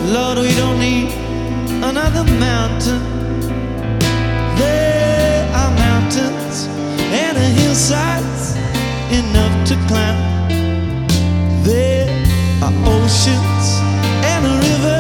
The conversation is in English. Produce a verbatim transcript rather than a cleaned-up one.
Lord, we don't need another mountain. There are mountains and a hillsides enough to climb. There are oceans and a river